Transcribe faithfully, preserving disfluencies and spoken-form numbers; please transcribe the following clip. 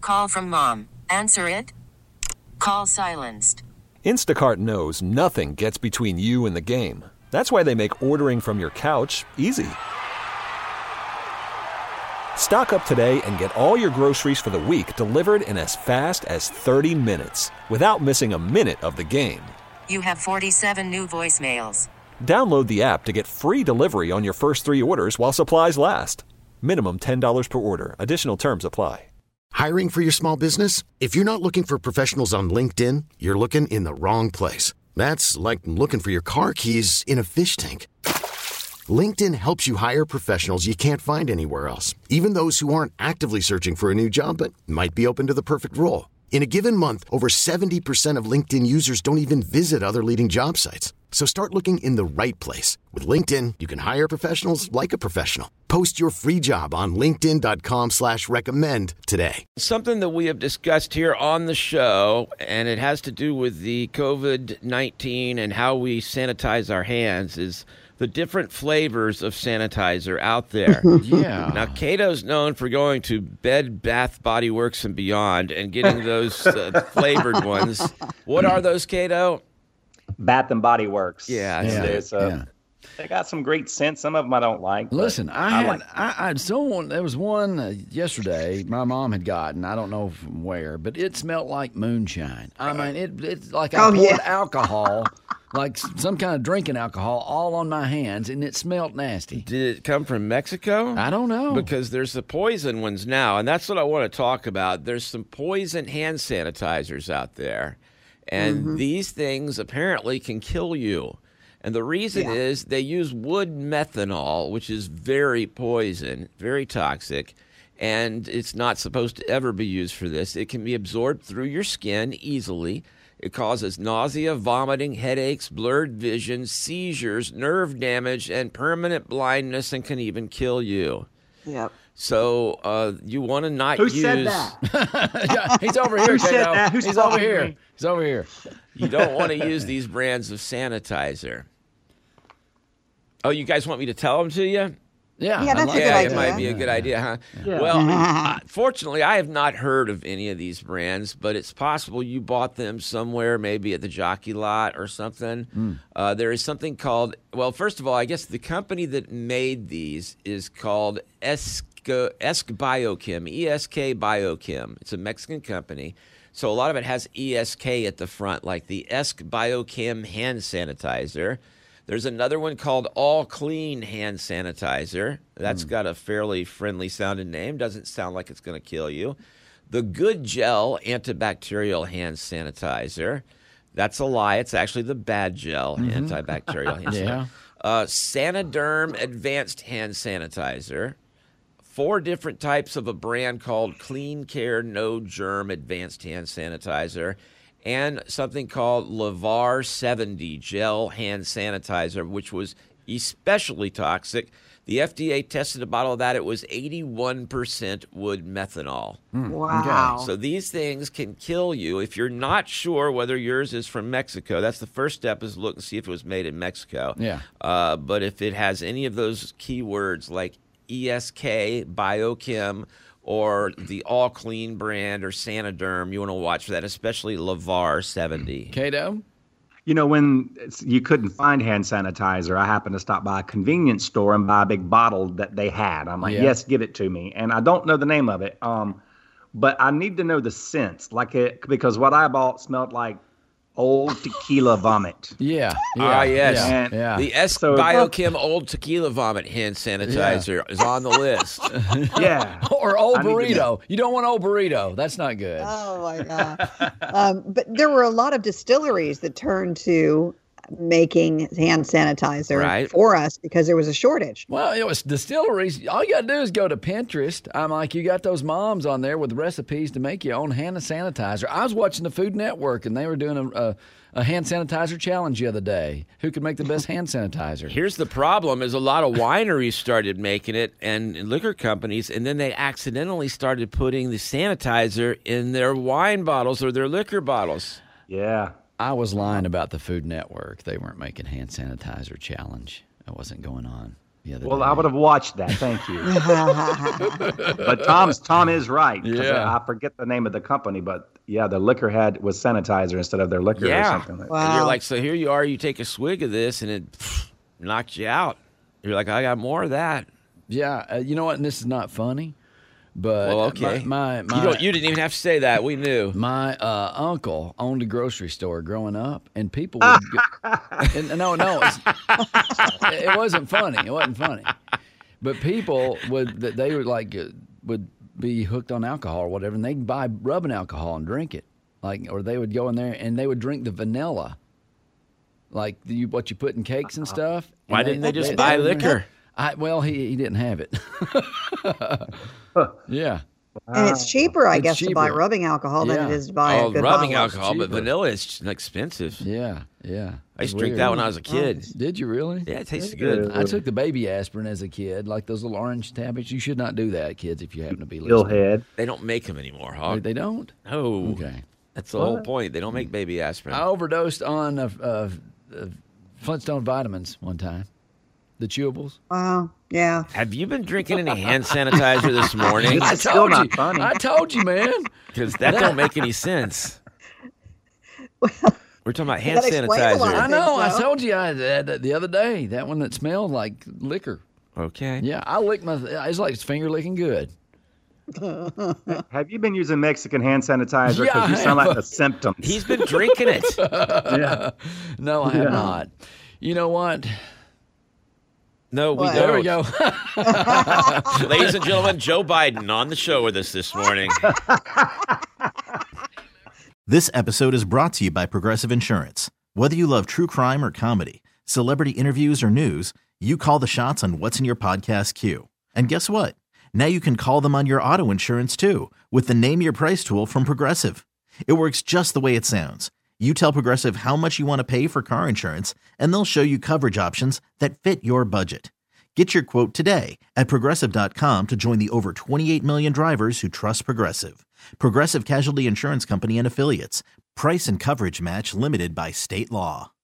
Call from mom. Answer it. Call silenced. Instacart knows nothing gets between you and the game. That's why they make ordering from your couch easy. Stock up today and get all your groceries for the week delivered in as fast as thirty minutes without missing a minute of the game. You have forty-seven new voicemails. Download the app to get free delivery on your first three orders while supplies last. Minimum ten dollars per order. Additional terms apply. Hiring for your small business? If you're not looking for professionals on LinkedIn, you're looking in the wrong place. That's like looking for your car keys in a fish tank. LinkedIn helps you hire professionals you can't find anywhere else, even those who aren't actively searching for a new job but might be open to the perfect role. In a given month, over seventy percent of LinkedIn users don't even visit other leading job sites. So start looking in the right place. With LinkedIn, you can hire professionals like a professional. Post your free job on linkedin.com slash recommend today. Something that we have discussed here on the show, and it has to do with the covid nineteen and how we sanitize our hands, is the different flavors of sanitizer out there. Yeah. Now, Cato's known for going to Bed Bath Body Works and beyond and getting those uh, flavored ones. What are those, Cato? Bath and Body Works. Yeah, Yeah, It's, uh, yeah. They got some great scents. Some of them I don't like. but Listen, I had like I, I had someone. There was one uh, yesterday. My mom had gotten. I don't know from where, but it smelled like moonshine. I mean, it it's like I Oh, poured yeah. alcohol, like s- some kind of drinking alcohol, all on my hands, and it smelled nasty. Did it come from Mexico? I don't know. Because there's the poison ones now, and that's what I want to talk about. There's some poison hand sanitizers out there, and these things apparently can kill you. And the reason Yeah. is they use wood methanol, which is very poison, very toxic, and it's not supposed to ever be used for this. It can be absorbed through your skin easily. It causes nausea, vomiting, headaches, blurred vision, seizures, nerve damage, and permanent blindness, and can even kill you. Yep. So uh, you want to not Who use. said that? Yeah, he's over here. Who said Cato. that? Who's He's over talking to here. me? He's over here. You don't want to use these brands of sanitizer. Oh, you guys want me to tell them to you? Yeah, Yeah, I that's a like good Yeah, that. it idea. might be a good idea, huh? Well, uh, fortunately, I have not heard of any of these brands, but it's possible you bought them somewhere, maybe at the Jockey Lot or something. Uh, there is something called, well, first of all, I guess the company that made these is called Esk, Esk Biochem, E S K Biochem. It's a Mexican company. So a lot of it has E S K at the front, like the Esk Biochem hand sanitizer. There's another one called All Clean Hand Sanitizer. That's got a fairly friendly sounding name. Doesn't sound like it's going to kill you. The Good Gel Antibacterial Hand Sanitizer. That's a lie. It's actually the Bad Gel Antibacterial Hand Yeah. Sanitizer. Uh, Sanoderm Advanced Hand Sanitizer. Four different types of a brand called Clean Care No Germ Advanced Hand Sanitizer. And something called Lavar seventy Gel Hand Sanitizer, which was especially toxic. The F D A tested a bottle of that. It was eighty-one percent wood methanol. Wow. So these things can kill you. If you're not sure whether yours is from Mexico, that's the first step, is look and see if it was made in Mexico. Yeah. Uh, but if it has any of those keywords like E S K, Biochem, or the All Clean brand or Sanoderm, you want to watch for that, especially Lavar seventy. Cato? You know, when it's, you couldn't find hand sanitizer, I happened to stop by a convenience store and buy a big bottle that they had. I'm like, Yeah. yes, give it to me. And I don't know the name of it, um, but I need to know the scents, like it, because what I bought smelled like old tequila vomit. Yeah. yeah Ah, yes. Yeah. And- yeah. The Esk So- Biochem Old Tequila Vomit hand sanitizer is on the list. Yeah. Or old I need to burrito. know. You don't want old burrito. That's not good. Oh my God. um, but there were a lot of distilleries that turned to making hand sanitizer Right. for us because there was a shortage. Well, you know, it's distilleries. All you got to do is go to Pinterest. I'm like, you got those moms on there with recipes to make your own hand sanitizer. I was watching the Food Network, and they were doing a, a, a hand sanitizer challenge the other day. Who could make the best hand sanitizer? Here's the problem: is a lot of wineries started making it, and liquor companies, and then they accidentally started putting the sanitizer in their wine bottles or their liquor bottles. Yeah. I was lying about the Food Network. They weren't making hand sanitizer challenge. That wasn't going on. the Well, day. I would have watched that. Thank you. But Tom's Tom is right. 'Cause Yeah. I forget the name of the company, but yeah, the liquor had was sanitizer instead of their liquor or Yeah. something like that. And you're Wow. like, so here you are, you take a swig of this, and it pff, knocks you out. You're like, I got more of that. Yeah, uh, you know what? And this is not funny, but Well, okay. my my, my you don't. You didn't even have to say that. We knew. My uh, uncle owned a grocery store growing up, and people would. go, and, no, no, it's, it wasn't funny. It wasn't funny. But people would that they would like uh, would be hooked on alcohol or whatever, and they'd buy rubbing alcohol and drink it, like, or they would go in there and they would drink the vanilla, like the, what you put in cakes and stuff. And Why didn't they just buy would- liquor? I, well, he he didn't have it. Yeah. And it's cheaper, I It's guess, to buy cheaper. rubbing alcohol than it Yeah. is to buy Oh, a good rubbing bottle of- alcohol, but cheaper. vanilla is expensive. Yeah, yeah. I used to It's drink weird. that when I was a kid. Did you really? Yeah, it tasted good. I took the baby aspirin as a kid, like those little orange tablets. You should not do that, kids, if you happen to be listening. Hillhead. They don't make them anymore, They, Hog. they don't? No. Okay. That's the whole point. They don't make baby aspirin. I overdosed on uh, uh, uh, Flintstone vitamins one time. The chewables. Wow. Yeah. Have you been drinking any hand sanitizer this morning? It's still not funny. I told you, man. Because that don't make any sense. We're talking about hand That explains a lot. sanitizer. I know. I so. told you I had that the other day. That one that smelled like liquor. Okay. Yeah, I licked my. It's like it's finger licking good. Have you been using Mexican hand sanitizer? Yeah, Because you I sound have. like the symptoms. He's been drinking it. yeah. No, I have not. You know what? No, we What? don't. There we go. Ladies and gentlemen, Joe Biden on the show with us this morning. This episode is brought to you by Progressive Insurance. Whether you love true crime or comedy, celebrity interviews or news, you call the shots on what's in your podcast queue. And guess what? Now you can call them on your auto insurance too with the Name Your Price tool from Progressive. It works just the way it sounds. You tell Progressive how much you want to pay for car insurance, and they'll show you coverage options that fit your budget. Get your quote today at Progressive dot com to join the over twenty-eight million drivers who trust Progressive. Progressive Casualty Insurance Company and Affiliates. Price and coverage match limited by state law.